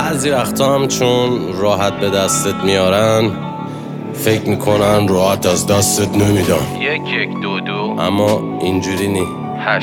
بعضی وقتا هم چون راحت به دستت میارن فکر میکنن راحت از دستت نمیدن. 1 1 2 2 اما اینجوری نی 8.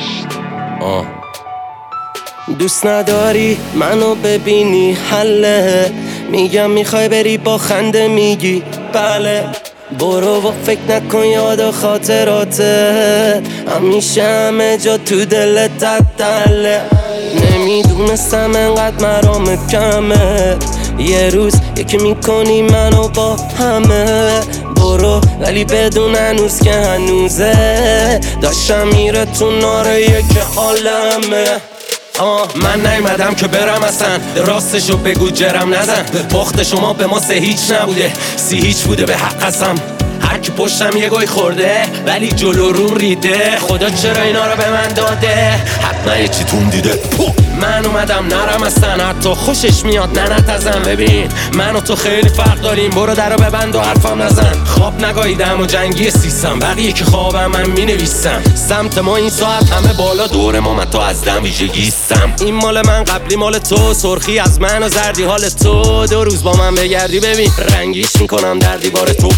دوست نداری منو ببینی حله، میگم میخوای بری با خنده میگی بله. برو و فکر نکن یاد و خاطراته، همیشه همه جا تو دلت تدله. نمیدونستم انقدر مرام کمه، یه روز یکی میکنی منو با همه. برو ولی بدون هنوز که هنوزه، داشتم میره تو ناره که حالمه. من نیومدم که برم اصلا، راستشو بگو جرم نزن. باخت شما به ما 3-0 نبوده، 3-0 بوده به حق قسم. هر کی پشتم یه گوی خورده ولی جلو روم ریده، خدا چرا اینا رو به من داده؟ حتما یه چی تون دیده. من اومدم نرم اصلا، حتی خوشش میاد ننت ازم. ببین من و تو خیلی فرق داریم، برو درو ببند و حرفم نزن. خواب نگاهیدم و جنگی سیستم، بقیه که خوابم من مینویسم. سمت ما این ساعت همه بالا دور ما، من تو از دم ویژگیستم. این مال من قبلی مال تو، سرخی از من و زردی حال تو. 2 روز با من بگردی ببین رنگیش میکنم در دیوار تو.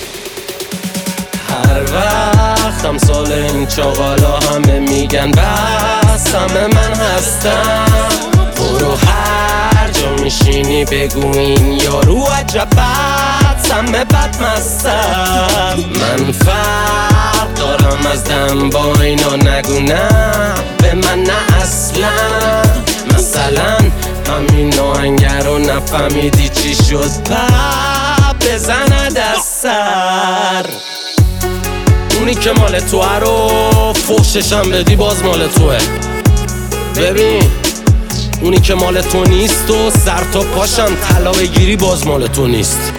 هر وقت هم سال این چاقالا همه میگن بس، همه من هستم. برو هر جا میشینی بگو این یارو عجب بد، همه بد مستم. من فرق دارم از دم با اینا، نگو نه به من نه اصلا. مثلا همین آهنگر رو نفهمیدی چی شد، بزند از سر. اونی که مال توه رو فوششم بدی باز مال توه. ببین اونی که مال تو نیست و سر تا پاشم طلا بگیری باز مال تو نیست.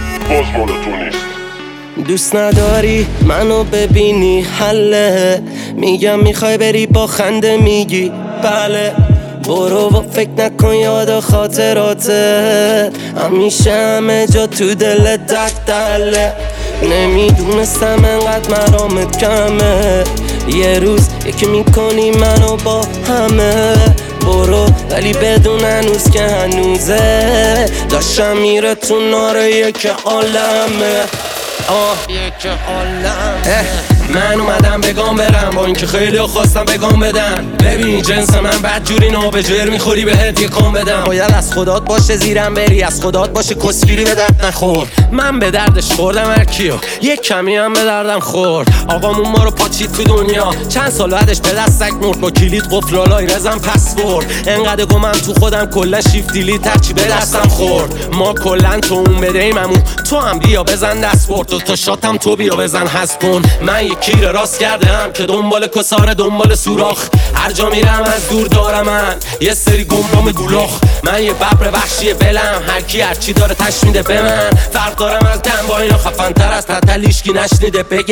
دوست نداری منو ببینی حله، میگم میخوای بری با خنده میگی بله. برو و فکر نکن یاد و خاطراته، همیشه همه جا تو دلت دله. نمیدونستم انقدر مرامت کمه، یه روز یکی میکنی منو با همه. برو ولی بدون هنوز که هنوزه، داشتم میره تو ناره که عالمه. که عالمه. من اومدم بگام برم، با اینکه خیلی خواستم بگام بدن. ببین جنس من بدجوری نابجر میخوری بهت یه کام بدم. باید از خدات باشه زیرم بری، از خدات باشه کسگیری به درد نخور. من به دردش خوردم هر کیو، یه کمی هم به دردم خورد. آقامون ما رو پاچید تو دنیا، چند سال بعدش به دستک مرد. با کلید قفل لالای رزم پسورد. انقدر گمم تو خودم کلا شیفت دیلیت هرچی به دستم خورد. ما کلا تو اون بدهیممون، تو هم بیا بزن دست برد. تا شاتم تو بیا بزن حذف کن. من کیر راست کردم که دنبال کساره دنبال سوراخ. هر جا میرم از دور دارم من یه سری گمرام گولاخ. من یه ببر وحشی بلم، هر کی هر چی داره تش میده به من. فرق دارم از دم با اینا، خفن تر از تتل هیچکی نشنیده بگم.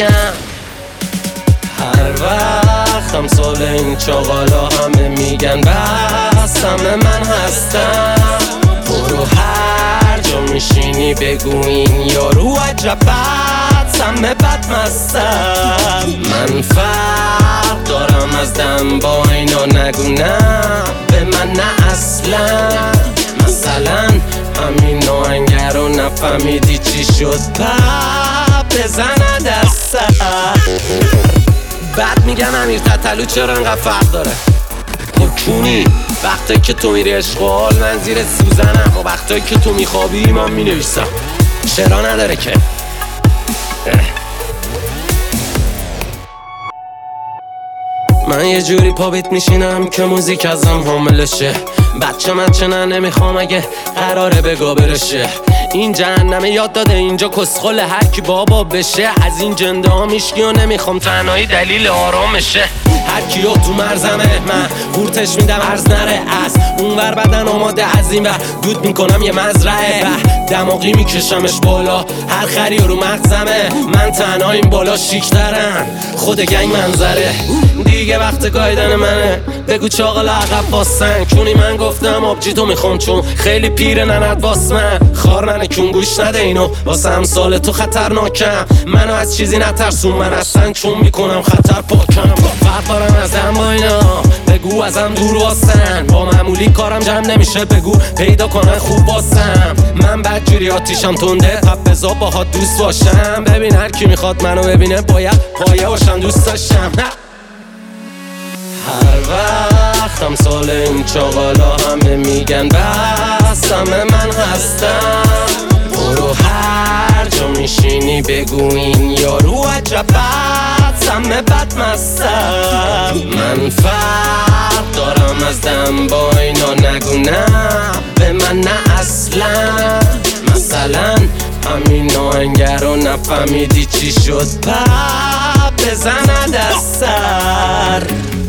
هر وقت هم سال این چاقالا همه میگن بس، همه من هستم. برو هر جا میشینی بگو این یارو عجب بد، همه بد مستم. من فرق دارم از دم با اینا، نگو نه به من نه اصلا. مثلا همین آهنگر رو نفهمیدی چی شد، بزند از سر. بعد میگن امیر تتلو چرا انقدر فرق داره؟ خب کونی وقتی که تو میری اشغال من زیر سوزنم، و وقتی که تو میخوابی من مینویسم. چرا نداره که من یه جوری پا بیت میشینم که موزیک ازم حاملشه. بچه نه نمیخوام اگه قراره بگا برشه. این جهنمه یاد داده اینجا کسخل هر کی بابا بشه. از این جنده ها میشکی و نمیخوام تنهایی دلیل آرامشه. هر کیو تو مرزمه من قورتش میدم عرض نره. از اونور بدن آماده از این ور دود میکنم یه مزرعه. دماغی میکشمش بالا هر خری رو مغزمه. من تنها این بالا شیکترن خود گنگ منظره. دیگه وقت گایدن منه بگو چاقل عقب باستن. چونی من گفتم آبجی تو میخوام چون خیلی پیره ننت باس من. خار منه کون گوش نده اینو واسه امثال تو خطرناکم منو از چیزی نترسون من اصلا چون میکنم خطر پاکم فرق دارم ازم با اینا بگو ازم دور واسن با معمولی کارم جمع نمیشه بگو پیدا کنن خوب واسم من بدجوری آتیشم تنده پپ بزا باهات دوست باشم ببین هر کی میخواد منو ببینه باید پایه باشم دوست داشتم هر وقتم سال این چاقالا همه میگن بس همه من هستم برو هر جا میشینی بگو این یارو عجب بد همه بد مستم من فرق دارم از دم با اینا نگو نه به من نه اصلا مثلا همین آهنگر رو نفهمیدی چی شد پپ بزند از سر